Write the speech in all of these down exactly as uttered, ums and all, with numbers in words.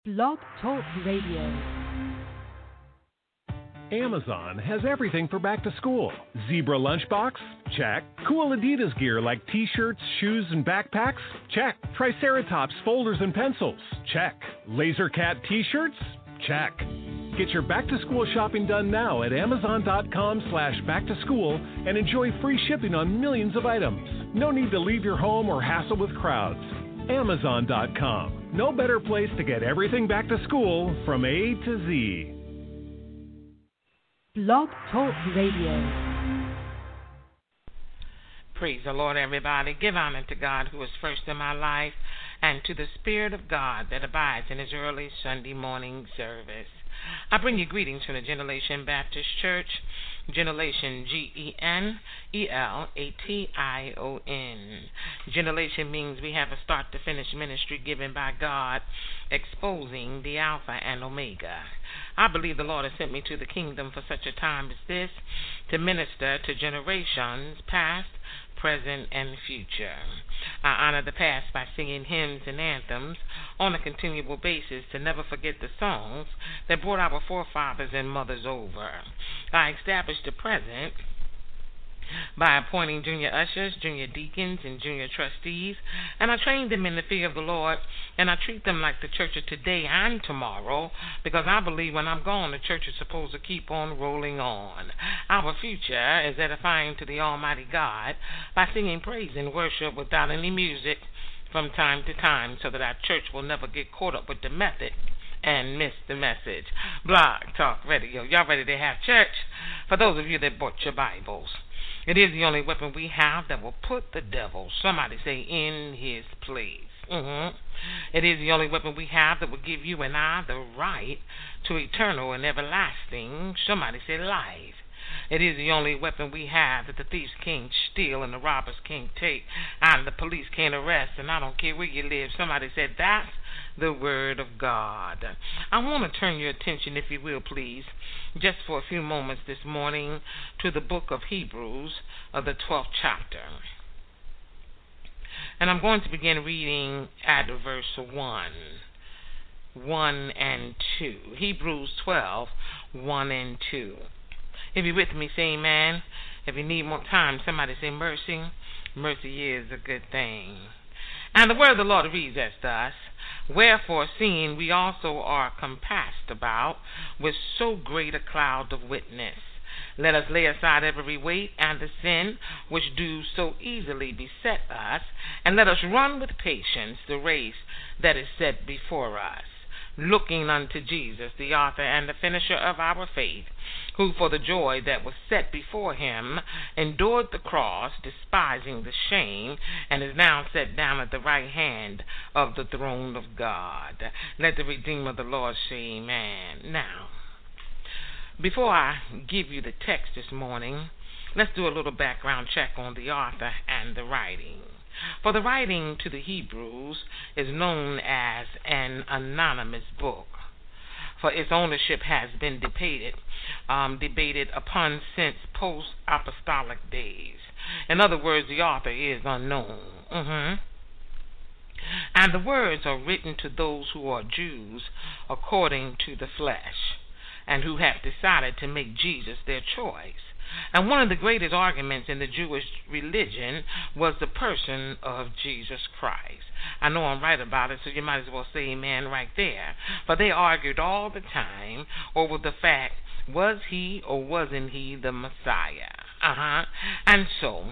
Blog Talk Radio. Amazon has everything for back to school. Zebra lunchbox? Check. Cool Adidas gear like t-shirts, shoes, and backpacks? Check. Triceratops folders and pencils? Check. Laser Cat t-shirts? Check. Get your back to school shopping done now at amazon.com slash back to school and enjoy free shipping on millions of items. No need to leave your home or hassle with crowds. amazon dot com. No better place to get everything back to school from A to Z. Blog Talk Radio. Praise the Lord, everybody. Give honor to God who is first in my life and to the Spirit of God that abides in his early Sunday morning service. I bring you greetings from the Generation Baptist Church, Generation G E N E L A T I O N. Generation means we have a start-to-finish ministry given by God, exposing the Alpha and Omega. I believe the Lord has sent me to the kingdom for such a time as this, to minister to generations past, present, and future. I honor the past by singing hymns and anthems on a continual basis to never forget the songs that brought our forefathers and mothers over. I establish the present by appointing junior ushers, junior deacons, and junior trustees, and I train them in the fear of the Lord, and I treat them like the church of today and tomorrow, because I believe when I'm gone, the church is supposed to keep on rolling on. Our future is edifying to the Almighty God by singing praise and worship without any music from time to time, so that our church will never get caught up with the method and miss the message. Blog Talk Radio. Y'all ready to have church? For those of you that bought your Bibles, it is the only weapon we have that will put the devil, somebody say, in his place. Mm-hmm. It is the only weapon we have that will give you and I the right to eternal and everlasting, somebody say, life. It is the only weapon we have that the thieves can't steal and the robbers can't take and the police can't arrest, and I don't care where you live. Somebody said that's the word of God. I want to turn your attention, if you will, please, just for a few moments this morning to the book of Hebrews of the twelfth chapter. And I'm going to begin reading at verse one. one and two. Hebrews twelve, one and two. If you're with me, say amen. If you need more time, somebody say mercy. Mercy is a good thing. And the word of the Lord reads as thus: Wherefore, seeing we also are compassed about with so great a cloud of witness, let us lay aside every weight and the sin which do so easily beset us, and let us run with patience the race that is set before us, looking unto Jesus, the author and the finisher of our faith, who for the joy that was set before him endured the cross, despising the shame, and is now set down at the right hand of the throne of God. Let the Redeemer of the Lord say amen. Now, before I give you the text this morning, let's do a little background check on the author and the writing. For the writing to the Hebrews is known as an anonymous book, for its ownership has been debated, um, debated upon since post-apostolic days. In other words, the author is unknown. Mm-hmm. And the words are written to those who are Jews according to the flesh, and who have decided to make Jesus their choice. And one of the greatest arguments in the Jewish religion was the person of Jesus Christ. I know I'm right about it, so you might as well say amen right there. For they argued all the time over the fact, was he or wasn't he the Messiah? Uh-huh. And so,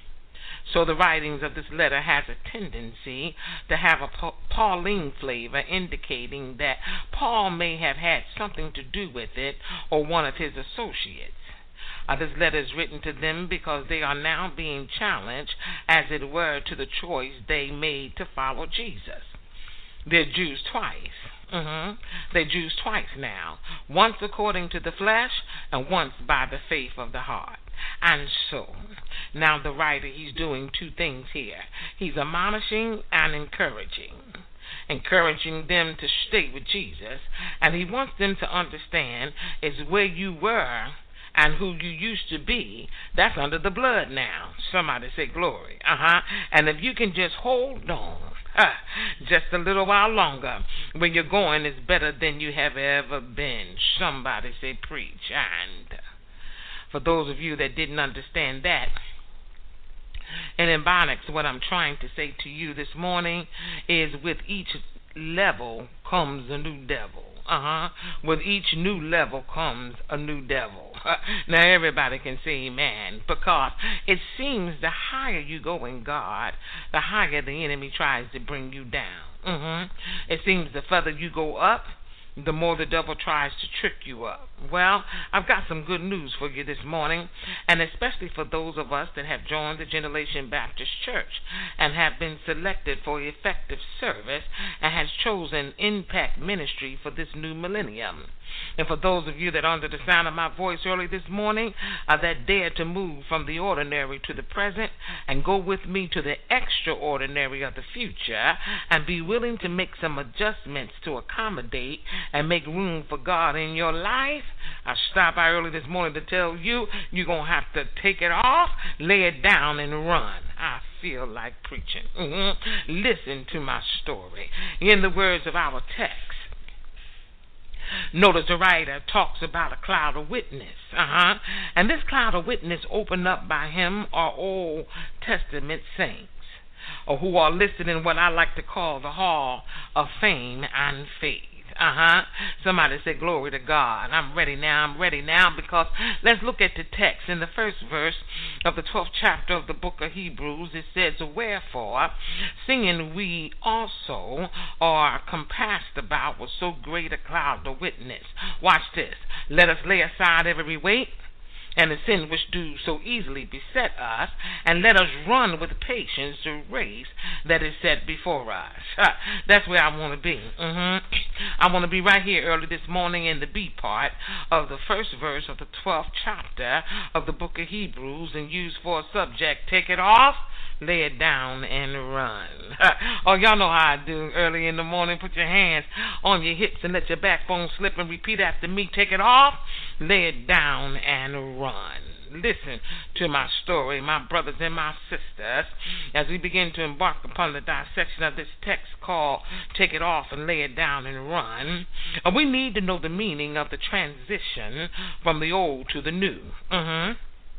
so the writings of this letter has a tendency to have a Pauline flavor, indicating that Paul may have had something to do with it, or one of his associates. Uh, this letter is written to them because they are now being challenged, as it were, to the choice they made to follow Jesus. They're Jews twice. Mm-hmm. They're Jews twice now, once according to the flesh and once by the faith of the heart. And so, now the writer, he's doing two things here. He's admonishing and encouraging. Encouraging them to stay with Jesus, and he wants them to understand is where you were And who you used to be, that's under the blood now. Somebody say glory. Uh-huh. And if you can just hold on uh, just a little while longer, where you're going is better than you have ever been. Somebody say preach. And for those of you that didn't understand that, in Ebonics, what I'm trying to say to you this morning is with each level comes a new devil. Uh-huh. With each new level comes a new devil. Uh, now everybody can say amen, because it seems the higher you go in God, the higher the enemy tries to bring you down. Mm-hmm. It seems the further you go up, the more the devil tries to trick you up. Well, I've got some good news for you this morning, and especially for those of us that have joined the Generation Baptist Church and have been selected for effective service and has chosen impact ministry for this new millennium. And for those of you that are under the sound of my voice early this morning, uh, that dare to move from the ordinary to the present and go with me to the extraordinary of the future and be willing to make some adjustments to accommodate and make room for God in your life, I stopped by early this morning to tell you you're going to have to take it off, lay it down, and run. I feel like preaching. Mm-hmm. Listen to my story. In the words of our text, notice the writer talks about a cloud of witness. Uh-huh. And this cloud of witness opened up by him are Old Testament saints, or who are listed in what I like to call the Hall of Fame and Faith. Uh-huh. Somebody say glory to God. I'm ready now. I'm ready now, because let's look at the text. In the first verse of the twelfth chapter of the book of Hebrews, it says, wherefore, seeing we also are compassed about with so great a cloud of witness. Watch this. Let us lay aside every weight and the sin which do so easily beset us, and let us run with patience the race that is set before us. That's where I want to be. Mm-hmm. I want to be right here early this morning in the B part of the first verse of the twelfth chapter of the book of Hebrews, and use for a subject, take it off, lay it down, and run. Oh, y'all know how I do early in the morning. Put your hands on your hips and let your backbone slip and repeat after me. Take it off, lay it down, and run. Listen to my story, my brothers and my sisters, as we begin to embark upon the dissection of this text called Take It Off and Lay It Down and Run. We need to know the meaning of the transition from the old to the new. Mm-hmm.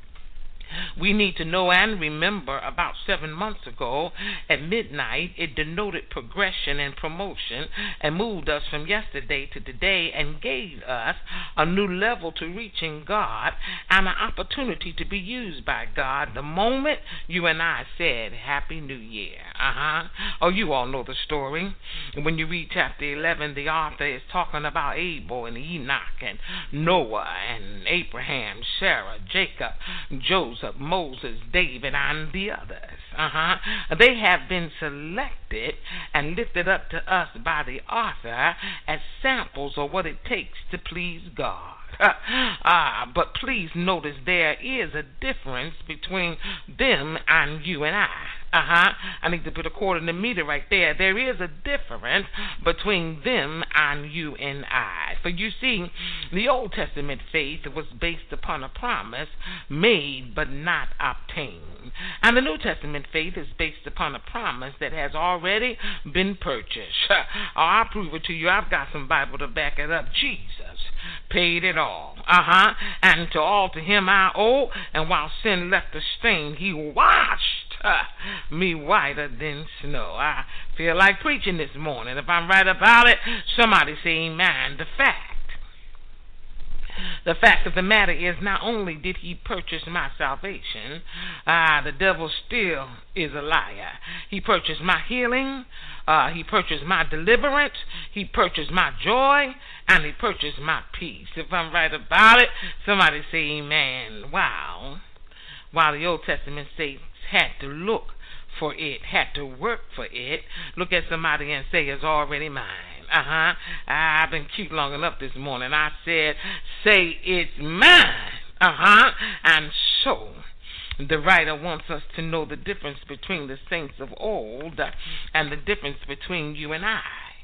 We need to know and remember about seven months ago at midnight, it denoted progression and promotion and moved us from yesterday to today and gave us a new level to reaching God and an opportunity to be used by God the moment you and I said, Happy New Year. Uh-huh. Oh, you all know the story. When you read chapter eleven, the author is talking about Abel and Enoch and Noah and Abraham, Sarah, Jacob, Joseph, Moses, David, and the others. Uh-huh. They have been selected and lifted up to us by the author as samples of what it takes to please God. Ah, uh, but please notice there is a difference between them and you and I. Uh-huh. I need to put a quarter in the meter right there. There is a difference between them and you and I. For you see, the Old Testament faith was based upon a promise made but not obtained. And the New Testament faith is based upon a promise that has already been purchased. Oh, I'll prove it to you. I've got some Bible to back it up. Jesus paid it all. Uh-huh. And to all to him I owe, and while sin left a stain, he washed uh, me whiter than snow. I feel like preaching this morning. If I'm right about it, somebody say amen. The fact The fact of the matter is, not only did he purchase my salvation, uh, the devil still is a liar. He purchased my healing, uh, he purchased my deliverance, he purchased my joy, and he purchased my peace. If I'm right about it, somebody say amen. Wow. While the Old Testament saints had to look for it, had to work for it, look at somebody and say, it's already mine. Uh-huh. I've been cute long enough this morning. I said, say it's mine. Uh-huh. And so, the writer wants us to know the difference between the saints of old and the difference between you and I.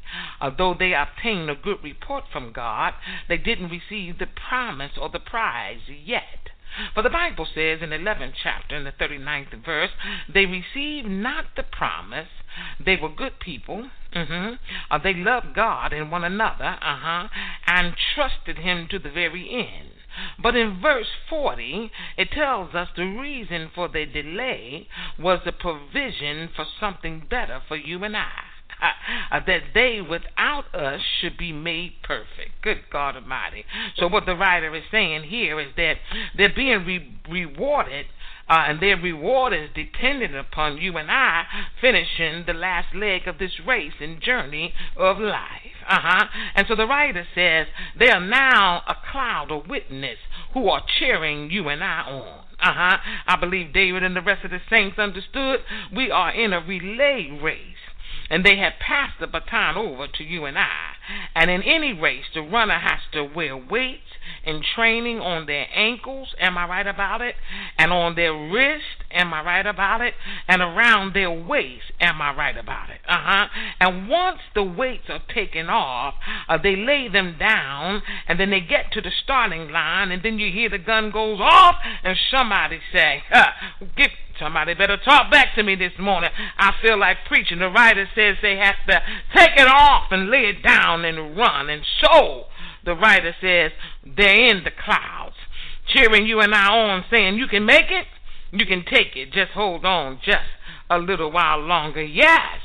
Although they obtained a good report from God, they didn't receive the promise or the prize yet. For the Bible says in the eleventh chapter, in the thirty-ninth verse, they received not the promise. They were good people. Mm-hmm. Uh, they loved God and one another, uh-huh, and trusted Him to the very end. But in verse forty, it tells us the reason for the delay was the provision for something better for you and I. Uh, that they without us should be made perfect. Good God Almighty. So what the writer is saying here is that they're being re- rewarded, uh, and their reward is dependent upon you and I finishing the last leg of this race and journey of life. Uh-huh. And so the writer says they are now a cloud of witness who are cheering you and I on. Uh-huh. I believe David and the rest of the saints understood we are in a relay race. And they have passed the baton over to you and I. And in any race, the runner has to wear weights and training on their ankles, am I right about it? And on their wrist, am I right about it? And around their waist, am I right about it? Uh-huh. And once the weights are taken off, uh, they lay them down, and then they get to the starting line, and then you hear the gun goes off, and somebody say, huh, get Somebody better talk back to me this morning. I feel like preaching. The writer says they have to take it off and lay it down and run. And so, the writer says, they're in the clouds, cheering you and I on, saying, you can make it, you can take it. Just hold on just a little while longer. Yes.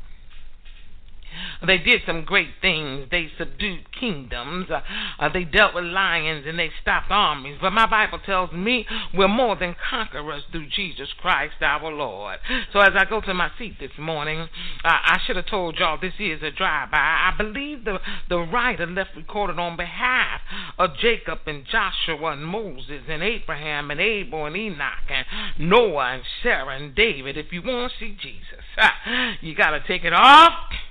They did some great things. They subdued kingdoms. Uh, uh, they dealt with lions and they stopped armies. But my Bible tells me we're more than conquerors through Jesus Christ our Lord. So as I go to my seat this morning, uh, I should have told y'all this is a drive-by. I believe the, the writer left recorded on behalf of Jacob and Joshua and Moses and Abraham and Abel and Enoch and Noah and Sarah and David. If you want to see Jesus, uh, you got to take it off,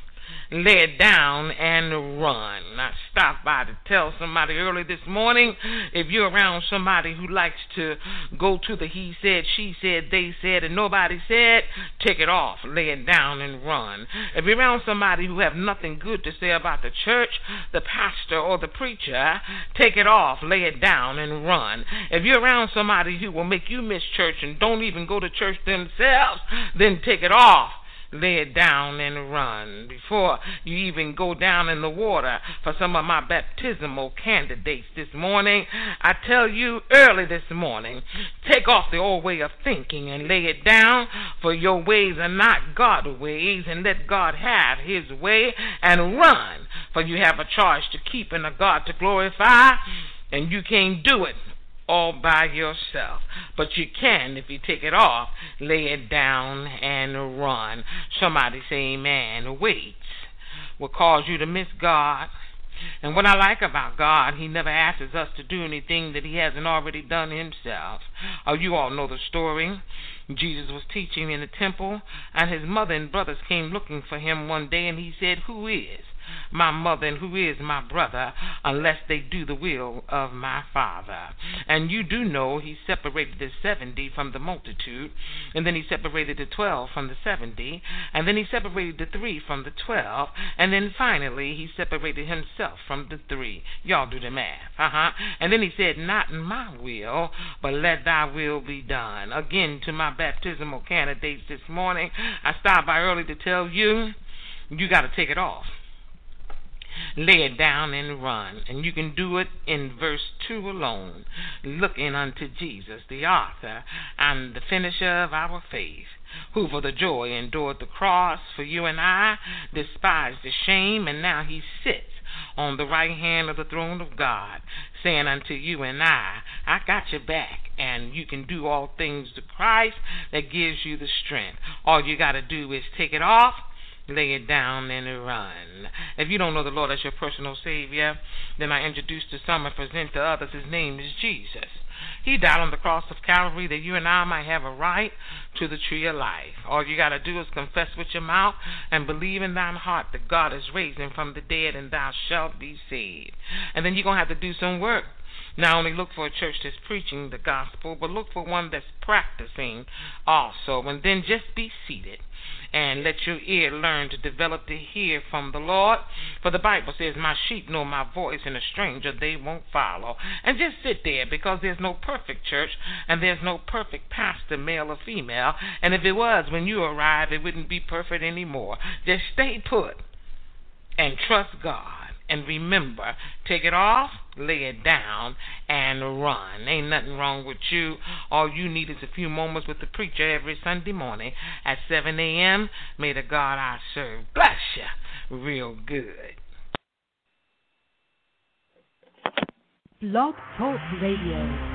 lay it down, and run. I stopped by to tell somebody early this morning, if you're around somebody who likes to go to the he said, she said, they said, and nobody said, take it off, lay it down, and run. If you're around somebody who have nothing good to say about the church, the pastor, or the preacher, take it off, lay it down, and run. If you're around somebody who will make you miss church and don't even go to church themselves, then take it off, lay it down, and run. Before you even go down in the water for some of my baptismal candidates this morning, I tell you early this morning, take off the old way of thinking and lay it down, for your ways are not God's ways, and let God have His way, and run, for you have a charge to keep and a God to glorify, and you can't do it all by yourself. But you can if you take it off, lay it down, and run. Somebody say amen. Weights will cause you to miss God. And what I like about God, He never asks us to do anything that He hasn't already done Himself. Oh, you all know the story. Jesus was teaching in the temple, and His mother and brothers came looking for Him one day, and He said, who is my mother and who is my brother, unless they do the will of my Father? And you do know He separated the seventy from the multitude, and then He separated the twelve from the seventy, and then He separated the three from the twelve, and then finally He separated Himself from the three. Y'all do the math, uh-huh. And then He said, not my will, but let Thy will be done. Again, to my baptismal candidates this morning, I stopped by early to tell you, you got to take it off, lay it down, and run. And you can do it in verse two alone, looking unto Jesus, the author and the finisher of our faith, who for the joy endured the cross for you and I, despised the shame, and now He sits on the right hand of the throne of God, saying unto you and I, I got your back, and you can do all things to Christ that gives you the strength. All you got to do is take it off, lay it down, and run. If you don't know the Lord as your personal Savior, then I introduce to some and present to others His name is Jesus. He died on the cross of Calvary that you and I might have a right to the tree of life. All you got to do is confess with your mouth and believe in thine heart that God is raised Him from the dead, and thou shalt be saved. And then you're going to have to do some work. Not only look for a church that's preaching the gospel, but look for one that's practicing also. And then just be seated and let your ear learn to develop to hear from the Lord. For the Bible says, my sheep know my voice, and a stranger they won't follow. And just sit there, because there's no perfect church, and there's no perfect pastor, male or female. And if it was, when you arrive, it wouldn't be perfect anymore. Just stay put and trust God. And remember, take it off, lay it down, and run. Ain't nothing wrong with you. All you need is a few moments with the preacher every Sunday morning at seven a.m. May the God I serve bless you real good. Blog Talk Radio.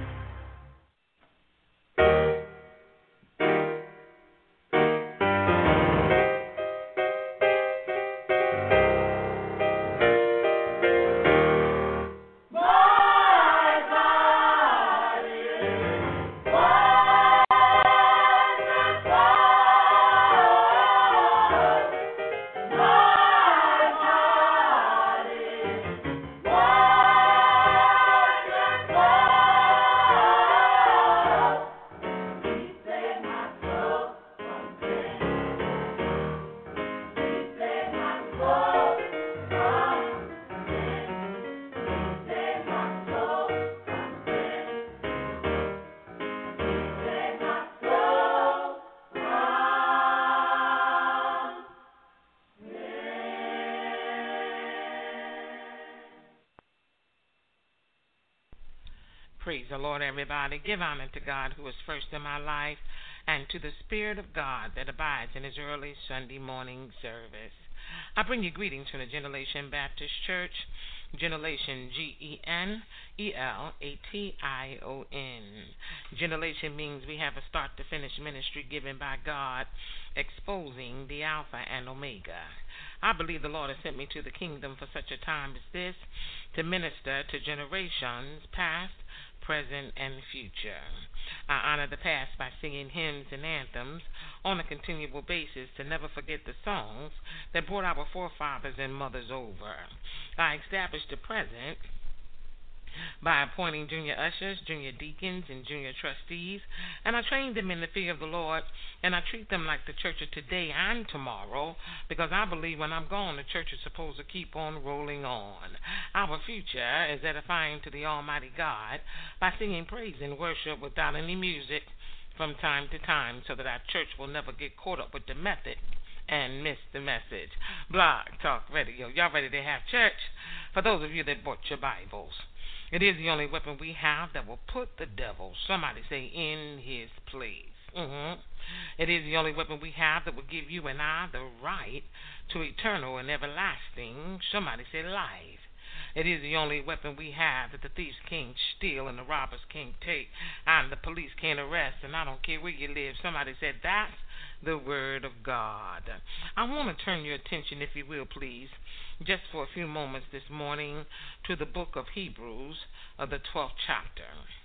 Praise the Lord, everybody. Give honor to God, who is first in my life, and to the Spirit of God that abides in his early Sunday morning service. I bring you greetings from the Generation Baptist Church, Generation G E N E L A T I O N. Generation means we have a start-to-finish ministry given by God, exposing the Alpha and Omega. I believe the Lord has sent me to the kingdom for such a time as this, to minister to generations past, present, and future. I honor the past by singing hymns and anthems on a continual basis to never forget the songs that brought our forefathers and mothers over. I establish the present by appointing junior ushers, junior deacons, and junior trustees, and I train them in the fear of the Lord, and I treat them like the church of today and tomorrow, because I believe when I'm gone, the church is supposed to keep on rolling on. Our future is edifying to the Almighty God by singing praise and worship without any music from time to time, so that our church will never get caught up with the method and miss the message. Blog Talk Radio, y'all ready to have church? For those of you that bought your Bibles, it is the only weapon we have that will put the devil, somebody say, in his place. Mm-hmm. It is the only weapon we have that will give you and I the right to eternal and everlasting, somebody say, life. It is the only weapon we have that the thieves can't steal and the robbers can't take and the police can't arrest, and I don't care where you live. Somebody said, that's the word of God. I want to turn your attention, if you will, please, just for a few moments this morning, to the book of Hebrews, of the twelfth chapter.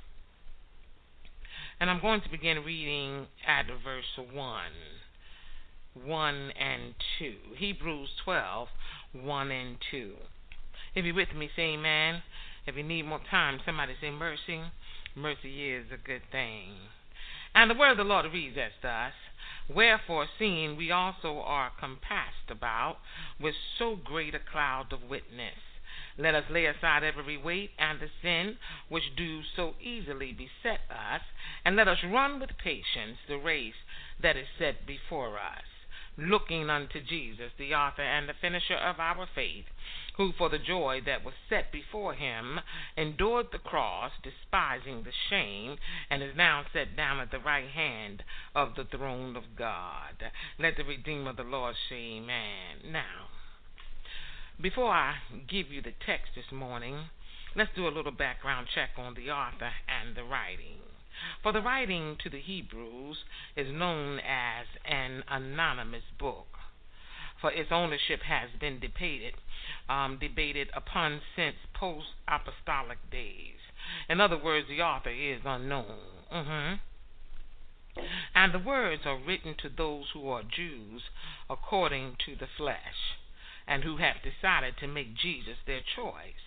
And I'm going to begin reading at verse one, one and two. Hebrews twelve, one and two. If you're with me, say amen. If you need more time, somebody say mercy. Mercy is a good thing. And the word of the Lord reads as thus: Wherefore, seeing we also are compassed about with so great a cloud of witness, let us lay aside every weight and the sin which do so easily beset us, and let us run with patience the race that is set before us, looking unto Jesus, the author and the finisher of our faith, who for the joy that was set before him endured the cross, despising the shame, and is now set down at the right hand of the throne of God. Let the Redeemer of the Lord say amen. Now, before I give you the text this morning, let's do a little background check on the author and the writing. For the writing to the Hebrews is known as an anonymous book, for its ownership has been debated, um, debated upon since post-apostolic days. In other words, the author is unknown. Mm-hmm. And the words are written to those who are Jews according to the flesh, and who have decided to make Jesus their choice.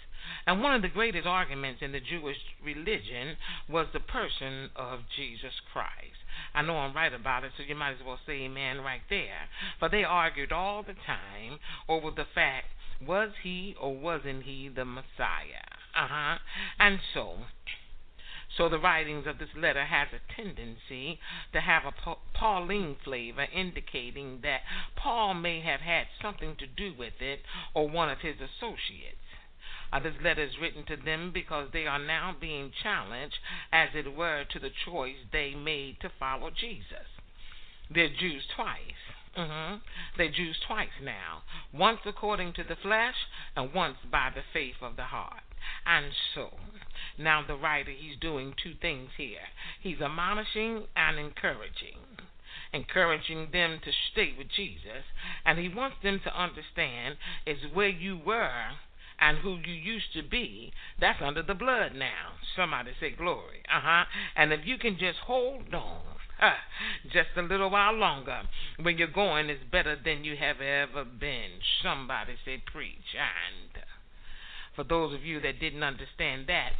And one of the greatest arguments in the Jewish religion was the person of Jesus Christ. I know I'm right about it, so you might as well say amen right there. But they argued all the time over the fact, was he or wasn't he the Messiah? Uh-huh. And so... So the writings of this letter has a tendency to have a Pauline flavor, indicating that Paul may have had something to do with it or one of his associates. Uh, this letter is written to them because they are now being challenged, as it were, to the choice they made to follow Jesus. They're Jews twice. Mm-hmm. They're Jews twice now, once according to the flesh and once by the faith of the heart. And so, now the writer, he's doing two things here. He's admonishing and encouraging. Encouraging them to stay with Jesus. And he wants them to understand is where you were and who you used to be, that's under the blood now. Somebody say glory. Uh-huh. And if you can just hold on uh, just a little while longer, when you're going is better than you have ever been. Somebody say preach. And for those of you that didn't understand that,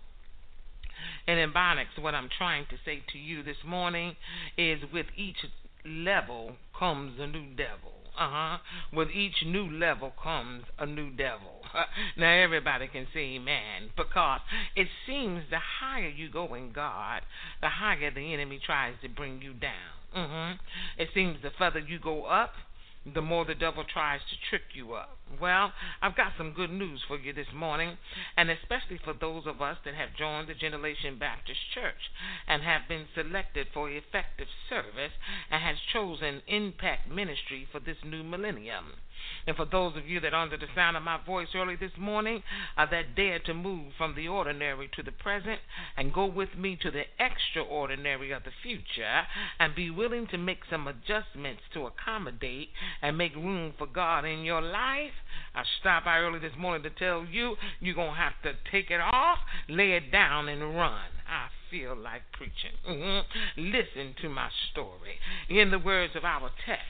in Ebonics, what I'm trying to say to you this morning is with each level comes a new devil. Uh-huh. With each new level comes a new devil. Uh, now everybody can say amen, because it seems the higher you go in God, the higher the enemy tries to bring you down. Mm-hmm. It seems the further you go up, the more the devil tries to trick you up. Well, I've got some good news for you this morning, and especially for those of us that have joined the Generation Baptist Church and have been selected for effective service and has chosen impact ministry for this new millennium. And for those of you that are under the sound of my voice early this morning, uh, that dare to move from the ordinary to the present and go with me to the extraordinary of the future and be willing to make some adjustments to accommodate and make room for God in your life, I stopped by early this morning to tell you, you're going to have to take it off, lay it down, and run. I feel like preaching. Mm-hmm. Listen to my story. In the words of our text,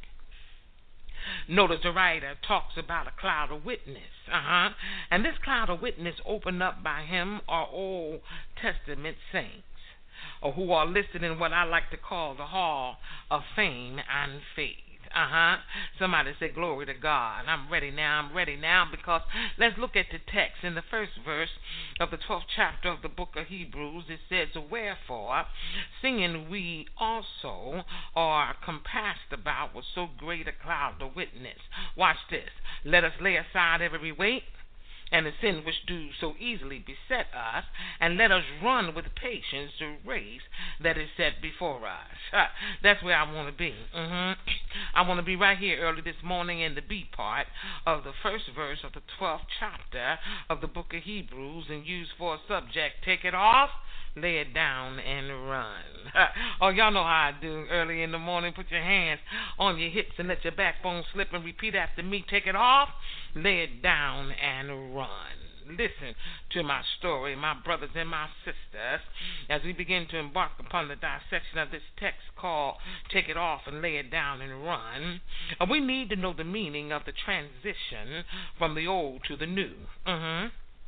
notice the writer talks about a cloud of witness. Uh-huh. And this cloud of witness opened up by him are Old Testament saints, or who are listed in what I like to call the Hall of Fame and Faith. Uh-huh. Somebody say glory to God. I'm ready now. I'm ready now, because let's look at the text. In the first verse of the twelfth chapter of the book of Hebrews, it says, wherefore, seeing we also are compassed about with so great a cloud of witness. Watch this. Let us lay aside every weight and the sin which do so easily beset us, and let us run with patience the race that is set before us. That's where I want to be. Mm-hmm. I want to be right here early this morning in the B part of the first verse of the twelfth chapter of the book of Hebrews, and use for a subject, take it off, lay it down, and run. Oh, y'all know how I do early in the morning. Put your hands on your hips and let your backbone slip and repeat after me. Take it off, lay it down, and run. Listen to my story, my brothers and my sisters, as we begin to embark upon the dissection of this text called Take It Off and Lay It Down and Run. We need to know the meaning of the transition from the old to the new. Mm-hmm.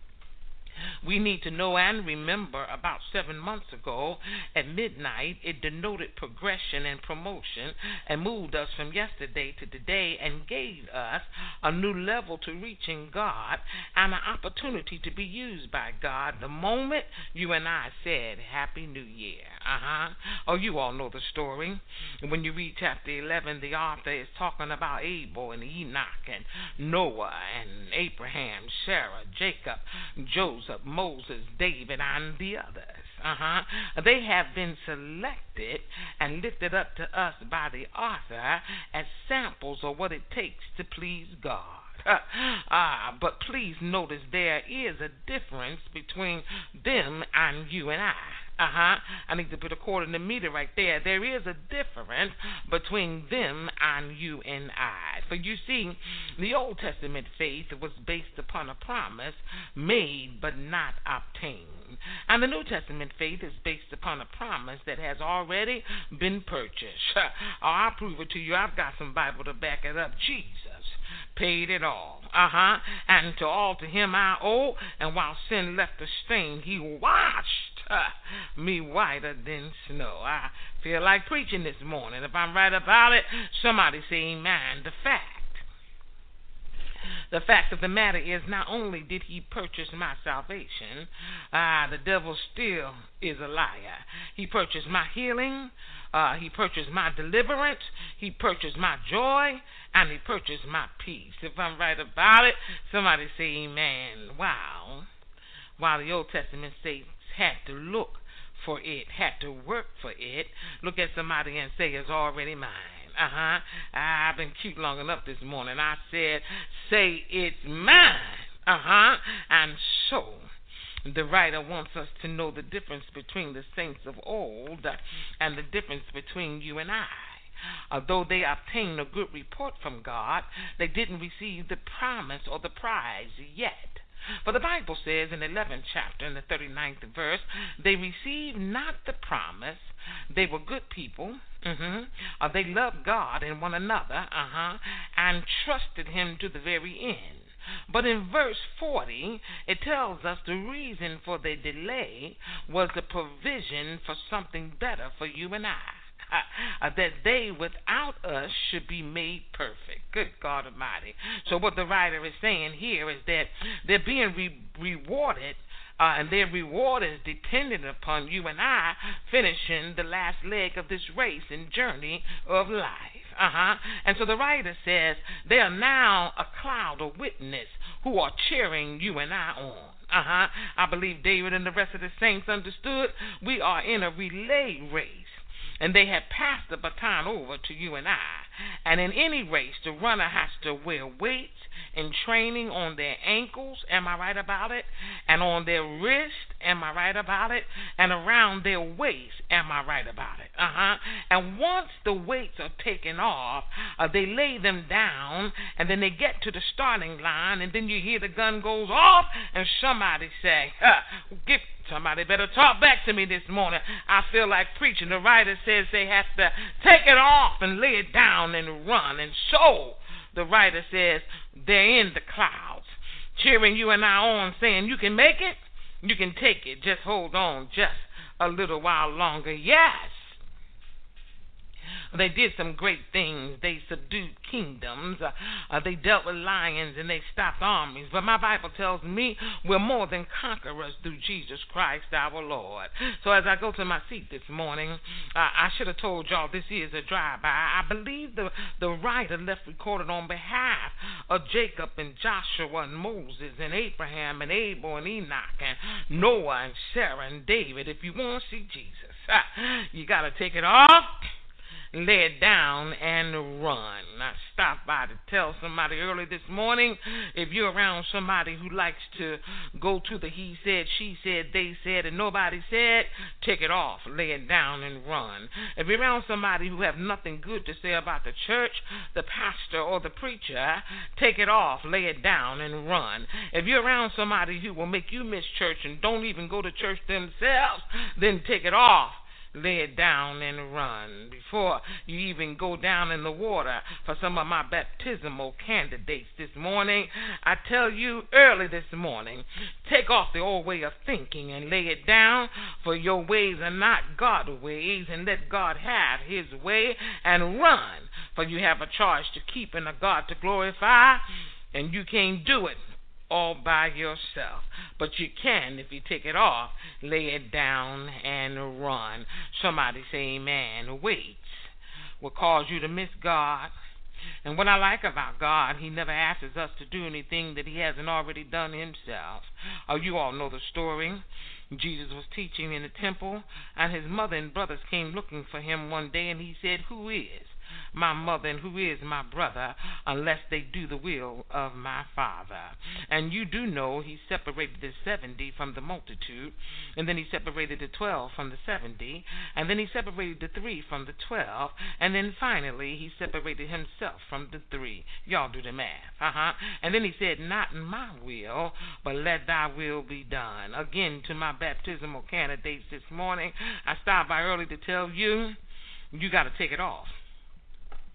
We need to know and remember about seven months ago at midnight, it denoted progression and promotion and moved us from yesterday to today and gave us a new level to reaching God and an opportunity to be used by God the moment you and I said, Happy New Year. Uh-huh. Oh, you all know the story. When you read chapter eleven, the author is talking about Abel and Enoch and Noah and Abraham, Sarah, Jacob, Joseph, Moses, David, and the others. Uh-huh. They have been selected and lifted up to us by the author as samples of what it takes to please God. Ah, but please notice there is a difference between them and you and I. Uh-huh. I need to put a quarter in the meter right there. There is a difference between them and you and I. For you see, the Old Testament faith was based upon a promise made but not obtained. And the New Testament faith is based upon a promise that has already been purchased. Oh, I'll prove it to you. I've got some Bible to back it up. Jesus paid it all. Uh-huh. And to all to him I owe, and while sin left a stain, he washed uh, me whiter than snow. I feel like preaching this morning. If I'm right about it, somebody say amen. The fact. The fact of the matter is, not only did he purchase my salvation, uh, the devil still is a liar. He purchased my healing, uh, he purchased my deliverance, he purchased my joy, and he purchased my peace. If I'm right about it, somebody say amen. Wow. While the Old Testament saints had to look for it, had to work for it, look at somebody and say, it's already mine. Uh-huh. I've been cute long enough this morning. I said, say it's mine. Uh-huh. And so, the writer wants us to know the difference between the saints of old and the difference between you and I. Although they obtained a good report from God, they didn't receive the promise or the prize yet. For the Bible says in the eleventh chapter, in the thirty-ninth verse, they received not the promise. They were good people. Mm-hmm. Uh, they loved God and one another, uh-huh, and trusted him to the very end. But in verse forty, it tells us the reason for the delay was the provision for something better for you and I. Uh, that they without us should be made perfect. Good God Almighty. So what the writer is saying here is that they're being re- rewarded, uh, and their reward is dependent upon you and I finishing the last leg of this race and journey of life. Uh-huh. And so the writer says they are now a cloud of witness who are cheering you and I on. Uh-huh. I believe David and the rest of the saints understood we are in a relay race. And they have passed the baton over to you and I. And in any race, the runner has to wear weights and training on their ankles, am I right about it? And on their wrist, am I right about it? And around their waist, am I right about it? Uh-huh. And once the weights are taken off, uh, they lay them down, and then they get to the starting line, and then you hear the gun goes off, and somebody say, huh, give Somebody better talk back to me this morning. I feel like preaching. The writer says they have to take it off and lay it down and run. And so, the writer says, they're in the clouds, cheering you and I on, saying, you can make it, you can take it. Just hold on just a little while longer. Yes. They did some great things. They subdued kingdoms. Uh, uh, they dealt with lions and they stopped armies. But my Bible tells me we're more than conquerors through Jesus Christ our Lord. So as I go to my seat this morning, uh, I should have told y'all this is a drive-by. I believe the, the writer left recorded on behalf of Jacob and Joshua and Moses and Abraham and Abel and Enoch and Noah and Sarah and David. If you want to see Jesus, uh, you got to take it off, lay it down, and run. I stopped by to tell somebody early this morning, if you're around somebody who likes to go to the he said, she said, they said, and nobody said, take it off, lay it down, and run. If you're around somebody who have nothing good to say about the church, the pastor, or the preacher, take it off, lay it down, and run. If you're around somebody who will make you miss church and don't even go to church themselves, then take it off, lay it down, and run. Before you even go down in the water, for some of my baptismal candidates this morning, I tell you early this morning, take off the old way of thinking and lay it down, for your ways are not God's ways, and let God have his way, and run, for you have a charge to keep and a God to glorify, and you can't do it all by yourself. But you can if you take it off, lay it down, and run. Somebody say amen. Weights will cause you to miss God. And what I like about God, he never asks us to do anything that he hasn't already done himself. Oh, you all know the story. Jesus was teaching in the temple, and his mother and brothers came looking for him one day, and he said, who is my mother and who is my brother unless they do the will of my Father? And you do know he separated the seventy from the multitude, and then he separated the twelve from the seventy, and then he separated the three from the twelve, and then finally he separated himself from the three. Y'all do the math. Uh-huh. And then he said, not my will, but let thy will be done. Again, to my baptismal candidates this morning, I stopped by early to tell you, you got to take it off.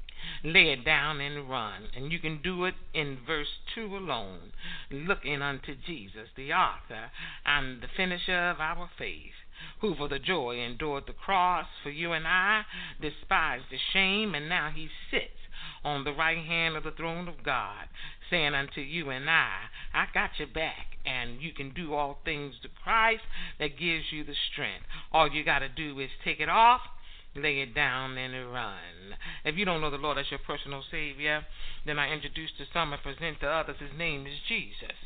lay it down and run. And you can do it in verse two alone. Looking unto Jesus, the author and the finisher of our faith, who for the joy endured the cross for you and I, despised the shame, and now he sits on the right hand of the throne of God, saying unto you and I, I got your back, and you can do all things to Christ that gives you the strength. All you got to do is take it off, lay it down, and run. If you don't know the Lord as your personal Savior, then I introduce to some and present to others, his name is Jesus.